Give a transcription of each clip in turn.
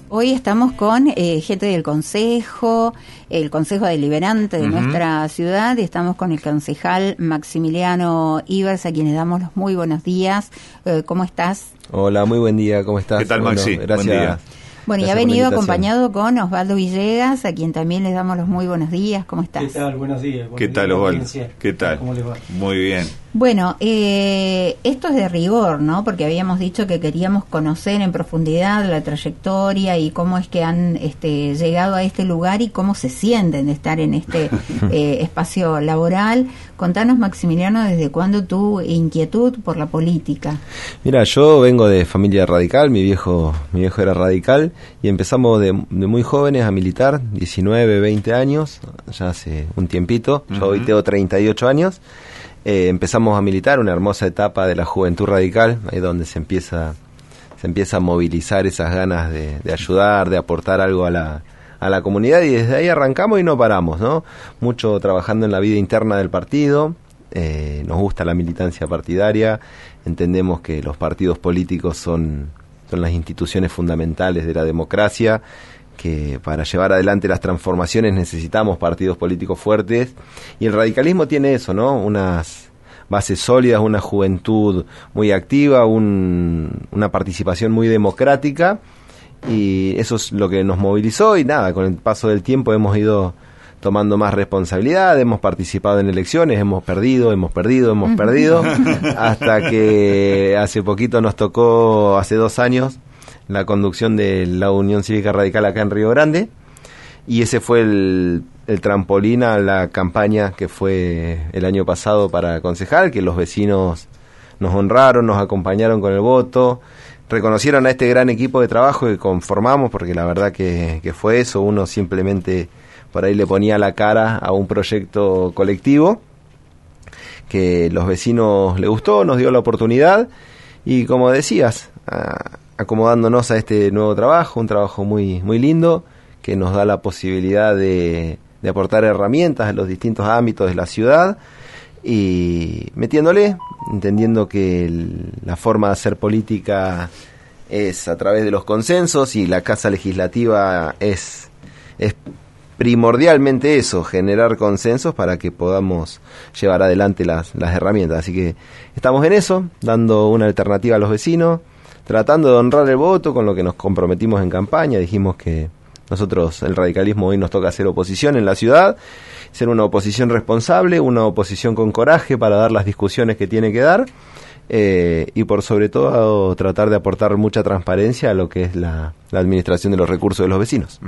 Hoy estamos con gente del Consejo, el Consejo Deliberante de nuestra ciudad, y estamos con el concejal Maximiliano Ivers, a quienes damos los muy buenos días. ¿Cómo estás? Hola, muy buen día, ¿cómo estás? ¿Qué tal, Maxi? Bueno, gracias. Buen día. Bueno, y ha venido acompañado con Osvaldo Villegas, a quien también les damos los muy buenos días. ¿Cómo estás? ¿Qué tal? Buenos días. ¿Qué tal, Osvaldo? ¿Qué tal? ¿Cómo les va? Muy bien. Bueno, esto es de rigor, ¿no? Porque habíamos dicho que queríamos conocer en profundidad la trayectoria y cómo es que han llegado a este lugar y cómo se sienten de estar en este espacio laboral. Contanos, Maximiliano, ¿desde cuándo tu inquietud por la política? Mira, yo vengo de familia radical, mi viejo era radical, y empezamos de muy jóvenes a militar, 19, 20 años, ya hace un tiempito. Yo hoy tengo 38 años. Empezamos a militar, una hermosa etapa de la juventud radical, ahí donde se empieza a movilizar esas ganas de ayudar, de aportar algo a la comunidad, y desde ahí arrancamos y no paramos, ¿no? Mucho trabajando en la vida interna del partido. Nos gusta la militancia partidaria, entendemos que los partidos políticos son las instituciones fundamentales de la democracia, que para llevar adelante las transformaciones necesitamos partidos políticos fuertes, y el radicalismo tiene eso, ¿no? Unas bases sólidas, una juventud muy activa, una participación muy democrática, y eso es lo que nos movilizó. Y nada, con el paso del tiempo hemos ido tomando más responsabilidad, hemos participado en elecciones, hemos perdido, hasta que hace poquito nos tocó, hace 2 años, la conducción de la Unión Cívica Radical acá en Río Grande, y ese fue el trampolín a la campaña que fue el año pasado para concejal, que los vecinos nos honraron, nos acompañaron con el voto, reconocieron a este gran equipo de trabajo que conformamos, porque la verdad que fue eso, uno simplemente por ahí le ponía la cara a un proyecto colectivo que los vecinos le gustó, nos dio la oportunidad, y como decías, acomodándonos a este nuevo trabajo, un trabajo muy, muy lindo, que nos da la posibilidad de aportar herramientas en los distintos ámbitos de la ciudad, y metiéndole, entendiendo que la forma de hacer política es a través de los consensos, y la Casa Legislativa es primordialmente eso, generar consensos para que podamos llevar adelante las herramientas. Así que estamos en eso, dando una alternativa a los vecinos, tratando de honrar el voto con lo que nos comprometimos en campaña. Dijimos que nosotros, el radicalismo, hoy nos toca hacer oposición en la ciudad, ser una oposición responsable, una oposición con coraje para dar las discusiones que tiene que dar, y por sobre todo tratar de aportar mucha transparencia a lo que es la administración de los recursos de los vecinos.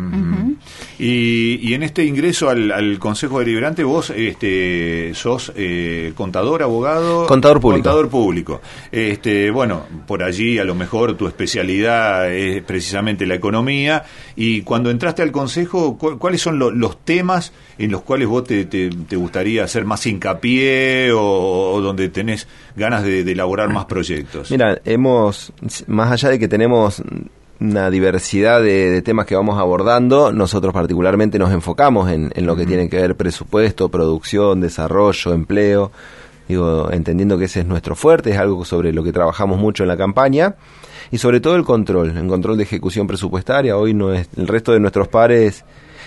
Y en este ingreso al Consejo Deliberante, vos sos contador, abogado... Contador público. Contador público. Bueno, por allí a lo mejor tu especialidad es precisamente la economía, y cuando entraste al Consejo, ¿cuáles son los temas en los cuales vos te gustaría hacer más hincapié, o donde tenés ganas de elaborar más proyectos? Mira, más allá de que tenemos una diversidad de temas que vamos abordando, nosotros particularmente nos enfocamos en lo que tiene que ver presupuesto, producción, desarrollo, empleo, entendiendo que ese es nuestro fuerte, es algo sobre lo que trabajamos mucho en la campaña, y sobre todo el control de ejecución presupuestaria. Hoy no es, el resto de nuestros pares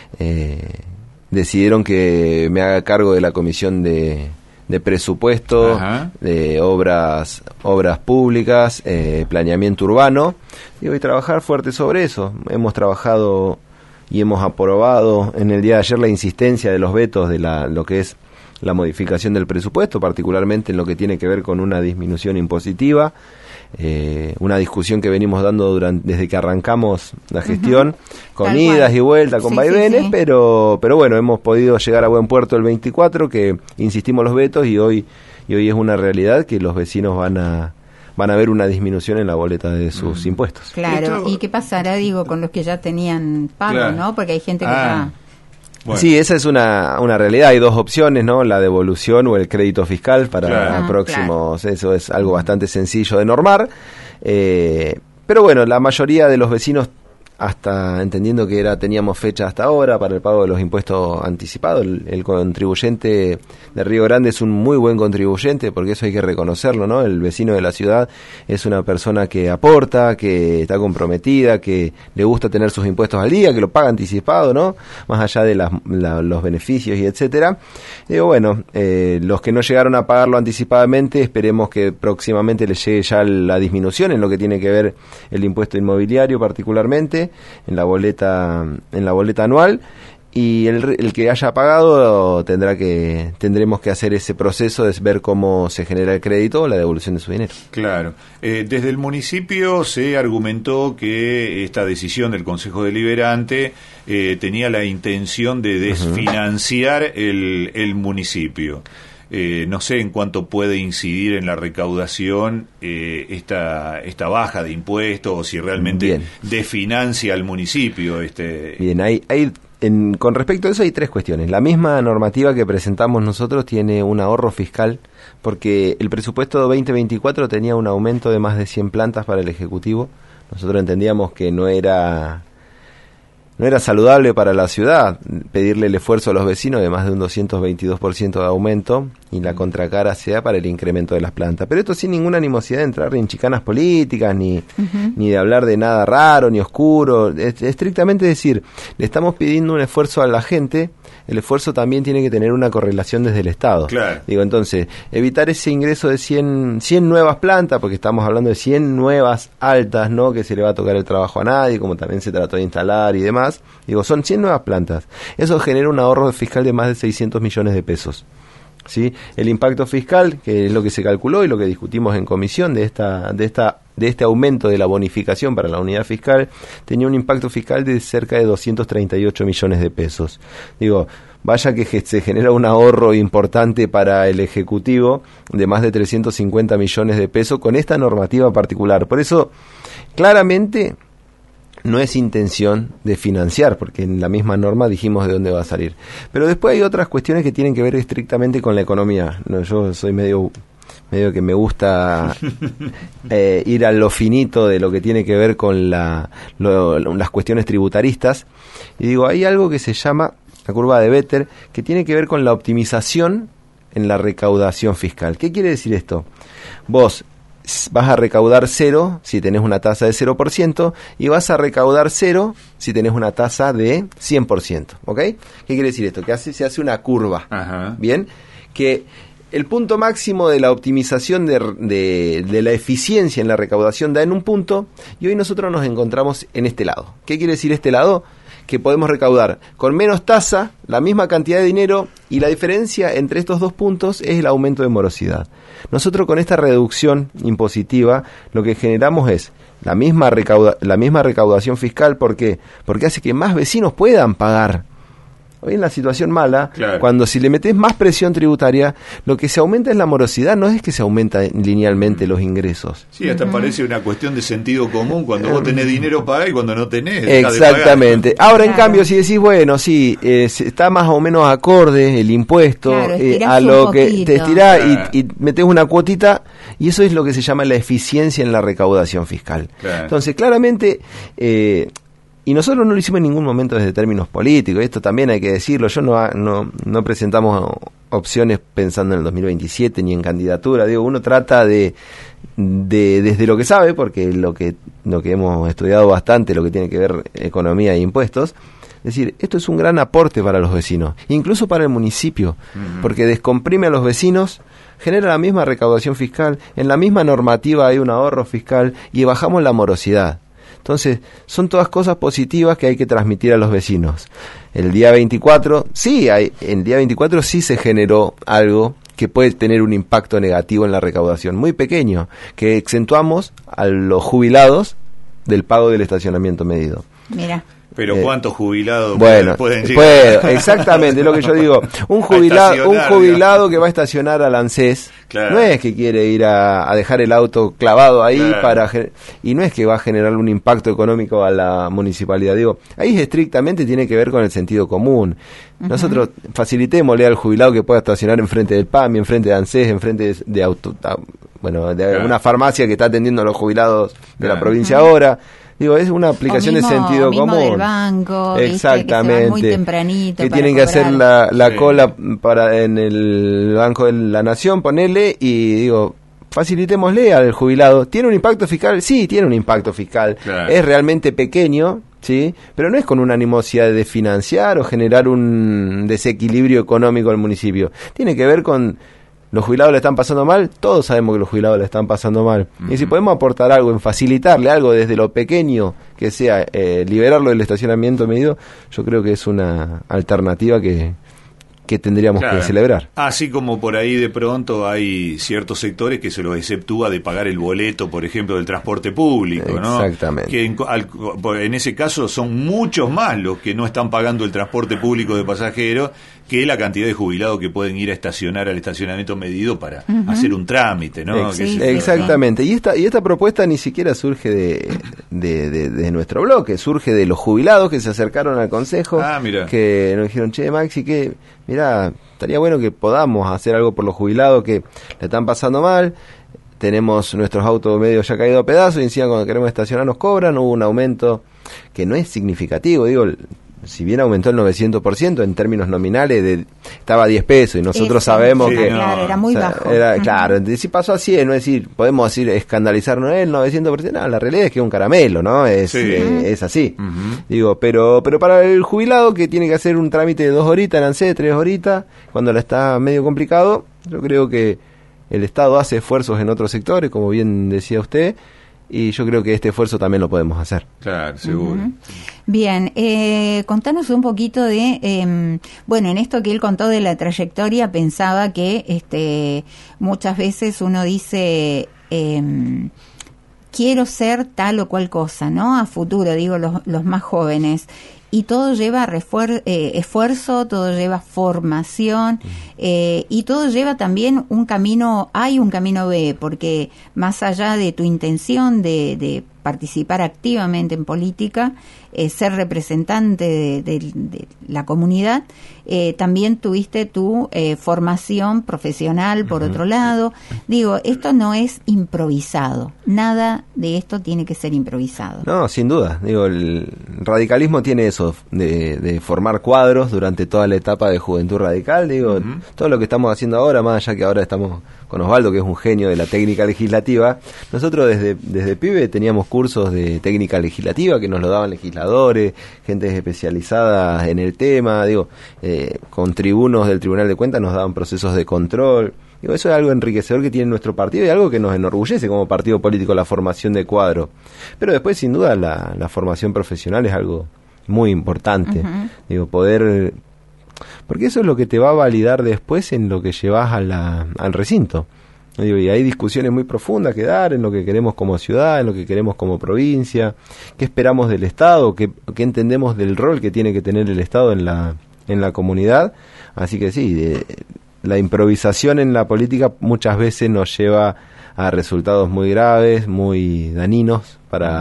decidieron que me haga cargo de la comisión de presupuesto, de obras públicas, planeamiento urbano, y voy a trabajar fuerte sobre eso. Hemos trabajado y hemos aprobado en el día de ayer la insistencia de los vetos de lo que es la modificación del presupuesto, particularmente en lo que tiene que ver con una disminución impositiva, una discusión que venimos dando desde que arrancamos la gestión, con Tal idas cual. y vueltas, con vaivenes, sí. pero bueno, hemos podido llegar a buen puerto el 24, que insistimos los vetos, y hoy es una realidad que los vecinos van a ver una disminución en la boleta de sus impuestos. Claro, ¿y qué pasará, con los que ya tenían pago, Claro. ¿no? Porque hay gente que ya... Bueno. Sí, esa es una realidad. Hay 2 opciones, ¿no? La devolución o el crédito fiscal para próximos. Claro. Eso es algo bastante sencillo de normar. Pero bueno, la mayoría de los vecinos hasta entendiendo que teníamos fecha hasta ahora para el pago de los impuestos anticipados. El contribuyente de Río Grande es un muy buen contribuyente, porque eso hay que reconocerlo, ¿no? El vecino de la ciudad es una persona que aporta, que está comprometida, que le gusta tener sus impuestos al día, que lo paga anticipado, ¿no? Más allá de los beneficios y etcétera. Digo, bueno, los que no llegaron a pagarlo anticipadamente, esperemos que próximamente les llegue ya la disminución en lo que tiene que ver el impuesto inmobiliario particularmente, en la boleta anual, y el que haya pagado tendremos que hacer ese proceso de ver cómo se genera el crédito o la devolución de su dinero. Claro. Desde el municipio se argumentó que esta decisión del Consejo Deliberante tenía la intención de desfinanciar el municipio. No sé en cuánto puede incidir en la recaudación esta baja de impuestos, o si realmente desfinancia al municipio. Bien, con respecto a eso hay tres cuestiones. La misma normativa que presentamos nosotros tiene un ahorro fiscal, porque el presupuesto 2024 tenía un aumento de más de 100 plantas para el Ejecutivo. Nosotros entendíamos que no era saludable para la ciudad pedirle el esfuerzo a los vecinos de más de un 222% de aumento, y la contracara sea para el incremento de las plantas. Pero esto sin ninguna animosidad de entrar en chicanas políticas, ni de hablar de nada raro, ni oscuro. Estrictamente decir, le estamos pidiendo un esfuerzo a la gente. El esfuerzo también tiene que tener una correlación desde el Estado. Claro. Digo, entonces, evitar ese ingreso de 100 nuevas plantas, porque estamos hablando de 100 nuevas altas, ¿no? Que se le va a tocar el trabajo a nadie, como también se trató de instalar y demás. Digo, son 100 nuevas plantas. Eso genera un ahorro fiscal de más de 600 millones de pesos. ¿Sí? El impacto fiscal, que es lo que se calculó y lo que discutimos en comisión de este aumento de la bonificación para la unidad fiscal, tenía un impacto fiscal de cerca de 238 millones de pesos. Digo, vaya que se genera un ahorro importante para el Ejecutivo de más de 350 millones de pesos con esta normativa particular. Por eso, claramente, no es intención de financiar, porque en la misma norma dijimos de dónde va a salir. Pero después hay otras cuestiones que tienen que ver estrictamente con la economía. No, yo soy medio que me gusta ir a lo finito de lo que tiene que ver con las cuestiones tributaristas. Y digo, hay algo que se llama la curva de Better, que tiene que ver con la optimización en la recaudación fiscal. ¿Qué quiere decir esto? Vos vas a recaudar 0 si tenés una tasa de 0%, y vas a recaudar 0 si tenés una tasa de 100%, ¿ok? ¿Qué quiere decir esto? Que se hace una curva. Ajá. Bien, que el punto máximo de la optimización de la eficiencia en la recaudación da en un punto, y hoy nosotros nos encontramos en este lado. ¿Qué quiere decir este lado? Que podemos recaudar con menos tasa la misma cantidad de dinero, y la diferencia entre estos dos puntos es el aumento de morosidad. Nosotros con esta reducción impositiva lo que generamos es la misma recaudación fiscal. ¿Por qué? Porque hace que más vecinos puedan pagar. Hoy en la situación mala, claro, cuando si le metés más presión tributaria, lo que se aumenta es la morosidad, no es que se aumenta linealmente los ingresos. Sí, hasta parece una cuestión de sentido común. Cuando vos tenés dinero pagás, y cuando no tenés, exactamente. De pagar. Ahora, en cambio, si decís, bueno, sí, está más o menos acorde el impuesto, claro, a lo que poquito. te estirás, Claro, y metés una cuotita, y eso es lo que se llama la eficiencia en la recaudación fiscal. Claro. Entonces, claramente, y nosotros no lo hicimos en ningún momento desde términos políticos, esto también hay que decirlo. Yo no presentamos opciones pensando en el 2027 ni en candidatura. Digo, uno trata de desde lo que sabe, porque lo que hemos estudiado bastante, lo que tiene que ver economía e impuestos, decir, esto es un gran aporte para los vecinos, incluso para el municipio, porque descomprime a los vecinos, genera la misma recaudación fiscal, en la misma normativa hay un ahorro fiscal y bajamos la morosidad. Entonces, son todas cosas positivas que hay que transmitir a los vecinos. El día 24 sí se generó algo que puede tener un impacto negativo en la recaudación, muy pequeño, que exentuamos a los jubilados del pago del estacionamiento medido. Mira. Pero ¿cuántos jubilados pueden llegar? Exactamente, es lo que yo digo. Un jubilado que va a estacionar al ANSES, claro, no es que quiere ir a dejar el auto clavado ahí, claro, y no es que va a generar un impacto económico a la municipalidad. Digo, ahí estrictamente tiene que ver con el sentido común. Nosotros facilitémosle al jubilado que pueda estacionar enfrente del PAMI, enfrente de ANSES, enfrente de una farmacia que está atendiendo a los jubilados de la provincia ahora. Digo, es una aplicación mismo, de sentido común. Del banco, exactamente, ¿viste? Que se van muy tempranito que para tienen que cobrar. hacer la cola en el Banco de la Nación, ponele, y digo, facilitémosle al jubilado. ¿Tiene un impacto fiscal? Sí, tiene un impacto fiscal. Claro. Es realmente pequeño, ¿sí? Pero no es con una animosidad de financiar o generar un desequilibrio económico al municipio. Tiene que ver con los jubilados le están pasando mal, todos sabemos que los jubilados le están pasando mal. Y si podemos aportar algo, en facilitarle algo desde lo pequeño que sea, liberarlo del estacionamiento medido, yo creo que es una alternativa que tendríamos que celebrar. Así como por ahí de pronto hay ciertos sectores que se los exceptúa de pagar el boleto, por ejemplo, del transporte público, ¿no? Exactamente. Que en ese caso son muchos más los que no están pagando el transporte público de pasajeros que la cantidad de jubilados que pueden ir a estacionar al estacionamiento medido para hacer un trámite, ¿no? Exactamente. Y esta propuesta ni siquiera surge de nuestro bloque, surge de los jubilados que se acercaron al consejo, que nos dijeron, che, Maxi, que mirá, estaría bueno que podamos hacer algo por los jubilados que le están pasando mal. Tenemos nuestros autos medio ya caídos a pedazos y encima cuando queremos estacionar nos cobran. Hubo un aumento que no es significativo, digo, si bien aumentó el 900% en términos nominales, estaba a 10 pesos y nosotros sabemos que... Claro, era muy bajo. Claro, si pasó a 100, no es decir, podemos decir escandalizarnos el 900%, no, la realidad es que es un caramelo, ¿no? Es así. Digo, pero para el jubilado que tiene que hacer un trámite de 2 horitas, en ANSES, 3 horitas, cuando la está medio complicado, yo creo que el Estado hace esfuerzos en otros sectores, como bien decía usted, y yo creo que este esfuerzo también lo podemos hacer. Claro, seguro. Bien, contanos un poquito de, bueno, en esto que él contó de la trayectoria, pensaba que muchas veces uno dice, quiero ser tal o cual cosa, ¿no? A futuro, digo, los más jóvenes. Y todo lleva esfuerzo, todo lleva formación, y todo lleva también hay un camino B, porque más allá de tu intención de participar activamente en política, ser representante de la comunidad, también tuviste tu formación profesional por otro lado. Digo, esto no es improvisado, nada de esto tiene que ser improvisado. No, sin duda, digo, el radicalismo tiene eso, de formar cuadros durante toda la etapa de Juventud Radical, digo, todo lo que estamos haciendo ahora, más allá que ahora estamos con Osvaldo, que es un genio de la técnica legislativa, nosotros desde pibe teníamos cursos de técnica legislativa que nos lo daban legisladores, gente especializada en el tema, digo, con tribunos del Tribunal de Cuentas nos daban procesos de control. Digo, eso es algo enriquecedor que tiene nuestro partido y algo que nos enorgullece como partido político, la formación de cuadro. Pero después, sin duda, la formación profesional es algo muy importante. Digo, poder... Porque eso es lo que te va a validar después en lo que llevas al recinto. Digo, y hay discusiones muy profundas que dar en lo que queremos como ciudad, en lo que queremos como provincia, qué esperamos del Estado, qué entendemos del rol que tiene que tener el Estado en la comunidad. Así que sí, la improvisación en la política muchas veces nos lleva a resultados muy graves, muy dañinos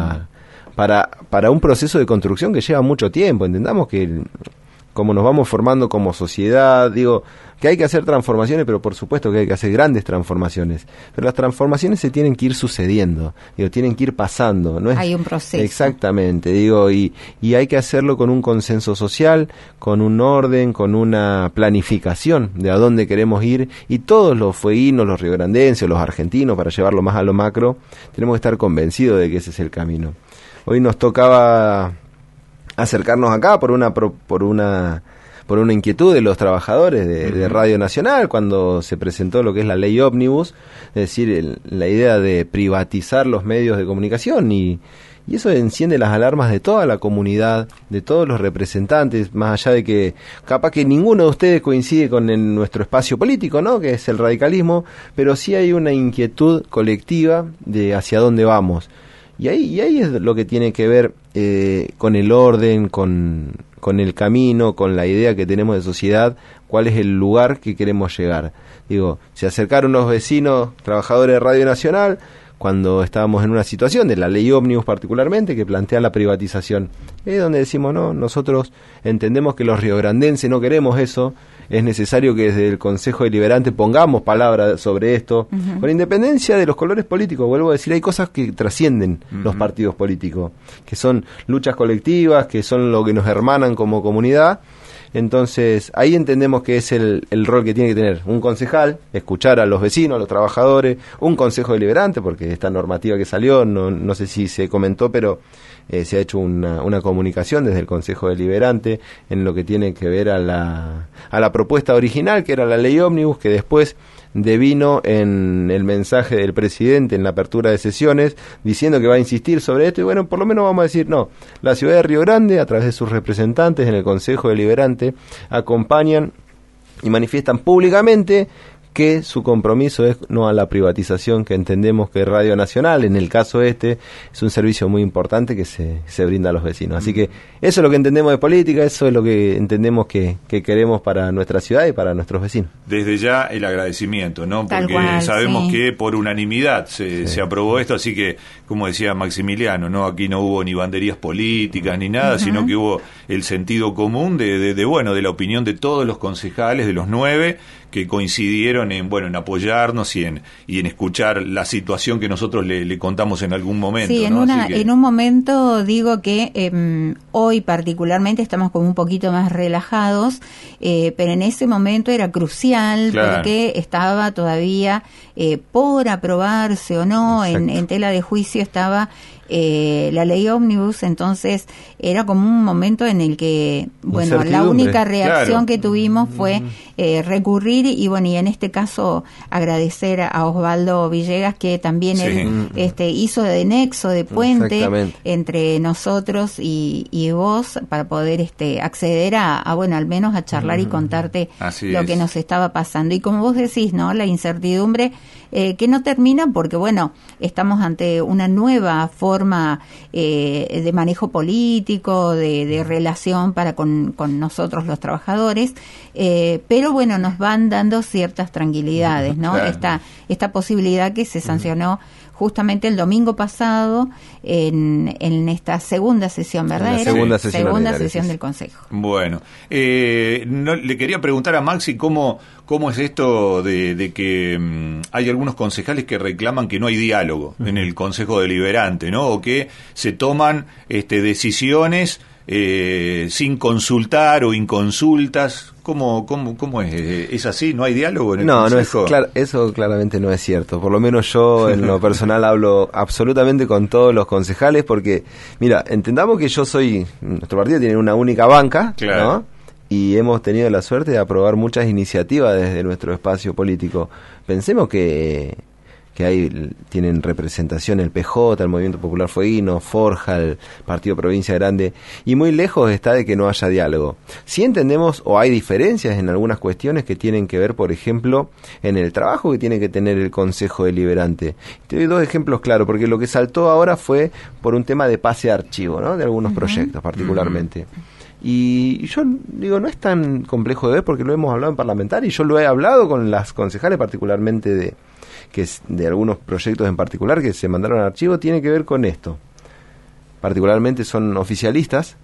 para un proceso de construcción que lleva mucho tiempo. Entendamos que como nos vamos formando como sociedad, digo, que hay que hacer transformaciones, pero por supuesto que hay que hacer grandes transformaciones, pero las transformaciones se tienen que ir sucediendo, digo, tienen que ir pasando, no es, hay un proceso. Exactamente, digo, y hay que hacerlo con un consenso social, con un orden, con una planificación de a dónde queremos ir, y todos los fueguinos, los riograndenses, los argentinos, para llevarlo más a lo macro, tenemos que estar convencidos de que ese es el camino. Hoy nos tocaba acercarnos acá por una inquietud de los trabajadores de Radio Nacional cuando se presentó lo que es la ley ómnibus, es decir, la idea de privatizar los medios de comunicación y eso enciende las alarmas de toda la comunidad, de todos los representantes, más allá de que capaz que ninguno de ustedes coincide con nuestro espacio político, ¿no?, que es el radicalismo, pero sí hay una inquietud colectiva de hacia dónde vamos. Y ahí es lo que tiene que ver con el orden, con el camino, con la idea que tenemos de sociedad, cuál es el lugar que queremos llegar. Digo, se acercaron los vecinos, trabajadores de Radio Nacional, cuando estábamos en una situación de la ley ómnibus particularmente, que plantea la privatización. Es donde decimos, no, nosotros entendemos que los riograndenses no queremos eso, es necesario que desde el Consejo Deliberante pongamos palabra sobre esto, con independencia de los colores políticos. Vuelvo a decir, hay cosas que trascienden los partidos políticos, que son luchas colectivas, que son lo que nos hermanan como comunidad. Entonces, ahí entendemos que es el rol que tiene que tener un concejal, escuchar a los vecinos, a los trabajadores, un consejo deliberante, porque esta normativa que salió, no sé si se comentó, pero se ha hecho una comunicación desde el Consejo Deliberante en lo que tiene que ver a la propuesta original, que era la ley ómnibus, que después devino en el mensaje del presidente en la apertura de sesiones, diciendo que va a insistir sobre esto, y bueno, por lo menos vamos a decir, no, la ciudad de Río Grande, a través de sus representantes en el Consejo Deliberante, acompañan y manifiestan públicamente que su compromiso es no a la privatización, que entendemos que Radio Nacional, en el caso es un servicio muy importante que se brinda a los vecinos. Así que eso es lo que entendemos de política, eso es lo que entendemos que queremos para nuestra ciudad y para nuestros vecinos. Desde ya el agradecimiento, ¿no? Porque sabemos que por unanimidad se aprobó esto, así que, como decía Maximiliano, ¿no? Aquí no hubo ni banderías políticas ni nada, sino que hubo el sentido común de la opinión de todos los concejales, de los 9, que coincidieron en apoyarnos y en escuchar la situación que nosotros le contamos en algún momento. Sí, ¿no? en un momento digo que hoy particularmente estamos como un poquito más relajados, pero en ese momento era crucial, claro, porque estaba todavía por aprobarse o no, en tela de juicio estaba la ley ómnibus, entonces era como un momento en el que, bueno, la única reacción que tuvimos fue recurrir y en este caso agradecer a Osvaldo Villegas, que también él hizo de nexo, de puente entre nosotros y vos, para poder acceder a al menos a charlar y contarte lo que nos estaba pasando. Y como vos decís, ¿no? La incertidumbre que no termina, porque estamos ante una nueva forma de manejo político, de relación con nosotros los trabajadores, pero nos van dando ciertas tranquilidades, ¿no? Claro. Esta posibilidad que se sancionó justamente el domingo pasado en esta segunda sesión, ¿verdad? Segunda sesión del Consejo. Bueno, le quería preguntar a Maxi cómo es esto de que hay algunos concejales que reclaman que no hay diálogo en el Consejo Deliberante, ¿no? O que se toman decisiones sin consultar o inconsultas. ¿Cómo es? ¿Es así? ¿No hay diálogo en el Consejo? No, eso claramente no es cierto. Por lo menos yo en lo personal hablo absolutamente con todos los concejales, porque, mira, entendamos que nuestro partido tiene una única banca, claro, ¿no? Y hemos tenido la suerte de aprobar muchas iniciativas desde nuestro espacio político. Pensemos que ahí tienen representación el PJ, el Movimiento Popular Fueguino, Forja, el Partido Provincia Grande, y muy lejos está de que no haya diálogo. Sí entendemos, o hay diferencias en algunas cuestiones que tienen que ver, por ejemplo, en el trabajo que tiene que tener el Consejo Deliberante. Te doy 2 ejemplos claros, porque lo que saltó ahora fue por un tema de pase de archivo, ¿no? De algunos proyectos particularmente. Y yo digo, no es tan complejo de ver, porque lo hemos hablado en parlamentario, y yo lo he hablado con las concejales particularmente de algunos proyectos en particular que se mandaron al archivo, tiene que ver con esto. Particularmente son oficialistas.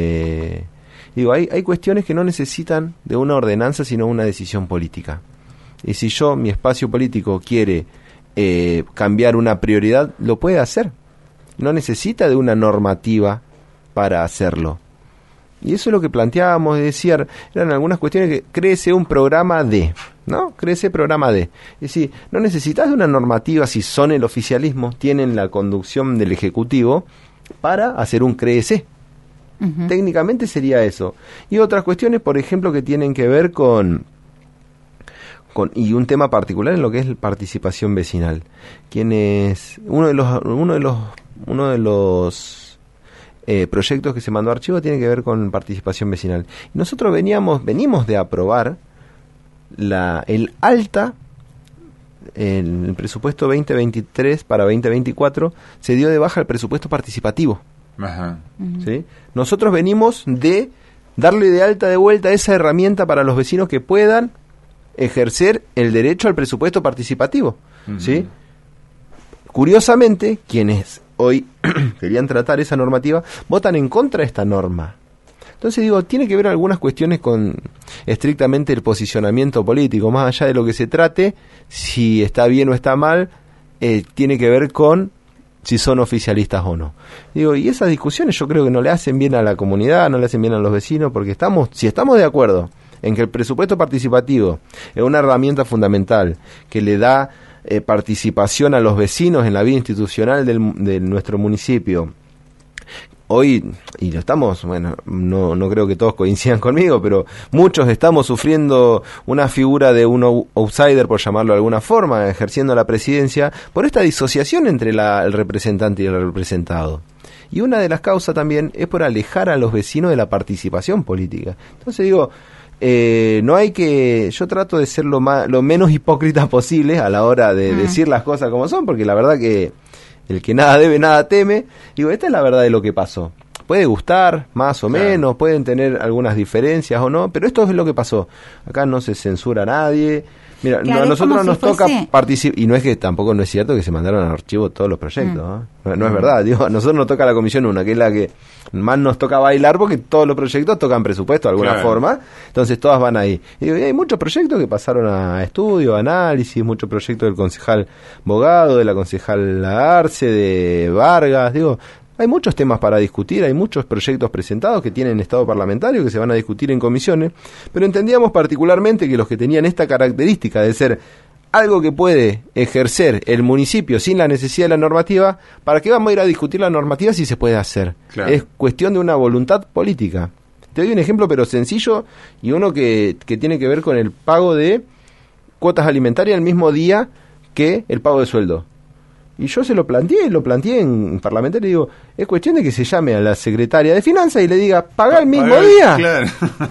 Digo, hay cuestiones que no necesitan de una ordenanza, sino una decisión política. Y si mi espacio político quiere cambiar una prioridad, lo puede hacer. No necesita de una normativa para hacerlo. Y eso es lo que planteábamos, eran algunas cuestiones que créese un programa de, ¿no? Créese programa de. Es decir, no necesitas de una normativa si son el oficialismo, tienen la conducción del Ejecutivo para hacer un créese. Técnicamente sería eso. Y otras cuestiones, por ejemplo, que tienen que ver con y un tema particular en lo que es la participación vecinal. Uno de los proyectos que se mandó a archivo tiene que ver con participación vecinal. Y nosotros venimos de aprobar el presupuesto 2023 para 2024, se dio de baja el presupuesto participativo. Ajá. ¿Sí? Nosotros venimos de darle de alta de vuelta esa herramienta para los vecinos que puedan ejercer el derecho al presupuesto participativo. ¿Sí? Curiosamente, quienes hoy querían tratar esa normativa votan en contra de esta norma. Entonces digo, tiene que ver algunas cuestiones con estrictamente el posicionamiento político, más allá de lo que se trate, si está bien o está mal, tiene que ver con si son oficialistas o no. Digo, y esas discusiones yo creo que no le hacen bien a la comunidad, no le hacen bien a los vecinos, porque si estamos de acuerdo en que el presupuesto participativo es una herramienta fundamental que le da participación a los vecinos en la vida institucional de nuestro municipio. Hoy, y lo estamos, bueno, no creo que todos coincidan conmigo, pero muchos estamos sufriendo una figura de un outsider, por llamarlo de alguna forma, ejerciendo la presidencia, por esta disociación entre el representante y el representado. Y una de las causas también es por alejar a los vecinos de la participación política. Entonces digo, no hay que... Yo trato de ser lo menos hipócrita posible a la hora de decir las cosas como son, porque la verdad que el que nada debe, nada teme. Digo, esta es la verdad de lo que pasó. Puede gustar, más o menos, pueden tener algunas diferencias o no, pero esto es lo que pasó. Acá no se censura a nadie. Mira, a nosotros nos toca participar, y no es que tampoco no es cierto que se mandaron al archivo todos los proyectos, no es verdad. Digo, a nosotros nos toca la Comisión 1, que es la que más nos toca bailar, porque todos los proyectos tocan presupuesto de alguna forma, entonces todas van ahí. Y digo, y hay muchos proyectos que pasaron a estudio, a análisis, muchos proyectos del concejal Bogado, de la concejal Arce, de Vargas, digo, hay muchos temas para discutir, hay muchos proyectos presentados que tienen estado parlamentario que se van a discutir en comisiones, pero entendíamos particularmente que los que tenían esta característica de ser algo que puede ejercer el municipio sin la necesidad de la normativa, ¿para qué vamos a ir a discutir la normativa si se puede hacer? Claro. Es cuestión de una voluntad política. Te doy un ejemplo, pero sencillo, y uno que tiene que ver con el pago de cuotas alimentarias el mismo día que el pago de sueldo. Y yo lo planteé en parlamentario y digo, es cuestión de que se llame a la secretaria de Finanzas y le diga, ¿paga el mismo día? Claro,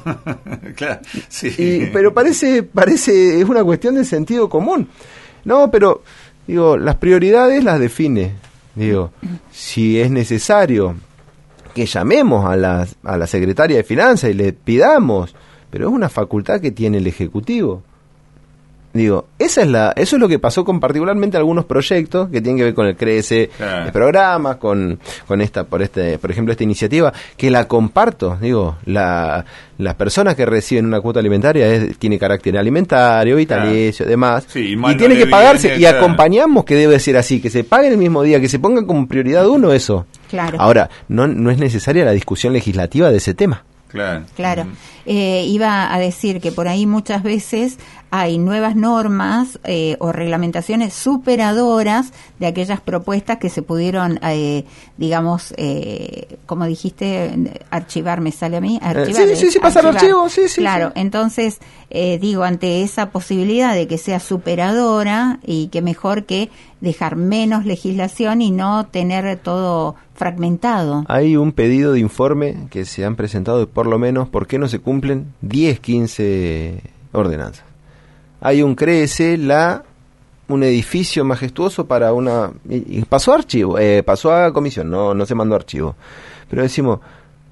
claro, sí. Pero parece, es una cuestión de sentido común. No, pero, digo, las prioridades las define. Digo, si es necesario que llamemos a la secretaria de Finanzas y le pidamos, pero es una facultad que tiene el Ejecutivo. Digo, eso es lo que pasó con particularmente algunos proyectos que tienen que ver con el CRECE, de programas, con por ejemplo, esta iniciativa, que la comparto. Digo, las personas que reciben una cuota alimentaria tiene carácter alimentario, vitalicio, demás, y tiene que pagarse, y acompañamos que debe ser así, que se pague el mismo día, que se ponga como prioridad uno eso. Claro. Ahora, no es necesaria la discusión legislativa de ese tema. Claro. Iba a decir que por ahí muchas veces hay nuevas normas o reglamentaciones superadoras de aquellas propuestas que se pudieron, digamos, como dijiste, archivar, me sale a mí, archivar. Sí, pasar archivo, sí. Claro, entonces, digo, ante esa posibilidad de que sea superadora, y que mejor que dejar menos legislación y no tener todo fragmentado. Hay un pedido de informe que se han presentado de por lo menos por qué no se cumplen 10, 15 ordenanzas. Hay un CRECE, un edificio majestuoso para una... Y pasó a archivo, pasó a comisión, no se mandó a archivo. Pero decimos,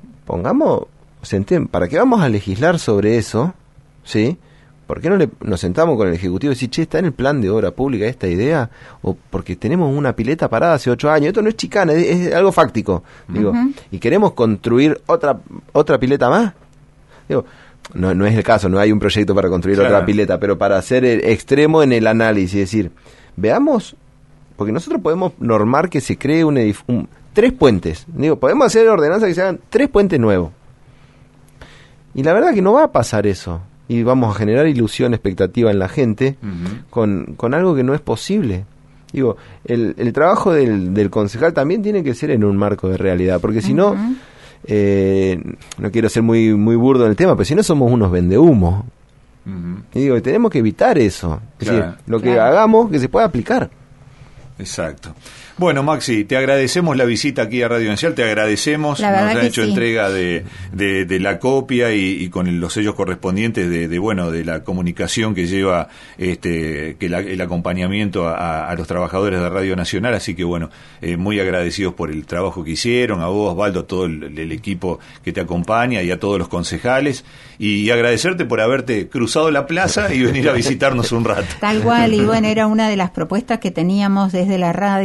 ¿para qué vamos a legislar sobre eso? ¿Sí? ¿Por qué no nos sentamos con el Ejecutivo y decir, che, está en el plan de obra pública esta idea? O porque tenemos una pileta parada hace 8 años. Esto no es chicana, es algo fáctico. Digo, y queremos construir otra pileta más. Digo, no es el caso, no hay un proyecto para construir otra pileta, pero para ser extremo en el análisis, es decir, veamos, porque nosotros podemos normar que se cree 3 puentes. Digo, podemos hacer ordenanzas que se hagan 3 puentes nuevos. Y la verdad que no va a pasar eso. Y vamos a generar ilusión, expectativa en la gente con algo que no es posible. Digo, el trabajo del concejal también tiene que ser en un marco de realidad, porque si no, no quiero ser muy burdo en el tema, pero si no somos unos vendehumos. Y digo, tenemos que evitar eso. Es decir, lo que hagamos que se pueda aplicar. Exacto. Bueno, Maxi, te agradecemos la visita aquí a Radio Nacional, te agradecemos, nos han hecho entrega de la copia y con los sellos correspondientes de la comunicación que lleva el acompañamiento a los trabajadores de Radio Nacional, así que bueno, muy agradecidos por el trabajo que hicieron, a vos, Osvaldo, a todo el equipo que te acompaña y a todos los concejales, y agradecerte por haberte cruzado la plaza y venir a visitarnos un rato. Tal cual, y bueno, era una de las propuestas que teníamos desde la radio también,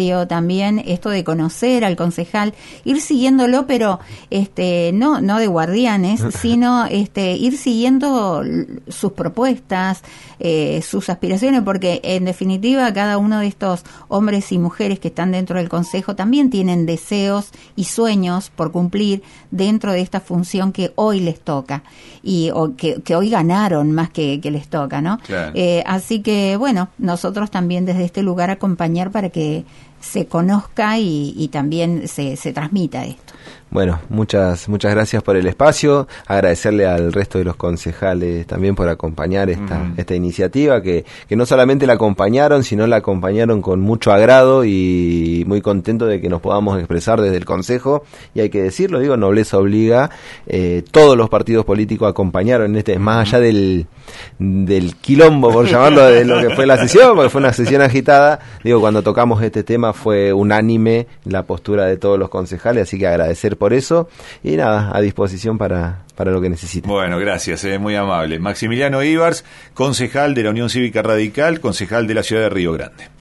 también esto de conocer al concejal, ir siguiéndolo, pero no de guardianes, sino ir siguiendo sus propuestas, sus aspiraciones, porque en definitiva cada uno de estos hombres y mujeres que están dentro del Consejo también tienen deseos y sueños por cumplir dentro de esta función que hoy les toca o que hoy ganaron más que les toca, ¿no? Claro. Así que bueno, nosotros también desde este lugar acompañar para que se conozca y también se transmita esto. Bueno, muchas gracias por el espacio, agradecerle al resto de los concejales también por acompañar esta iniciativa, que no solamente la acompañaron, sino la acompañaron con mucho agrado y muy contento de que nos podamos expresar desde el Consejo, y hay que decirlo, nobleza obliga, todos los partidos políticos acompañaron más allá del quilombo, por llamarlo, de lo que fue la sesión, porque fue una sesión agitada, cuando tocamos este tema fue unánime la postura de todos los concejales, así que agradecer por eso, y nada, a disposición para lo que necesiten. Bueno, gracias, muy amable. Maximiliano Ibars, concejal de la Unión Cívica Radical, concejal de la ciudad de Río Grande.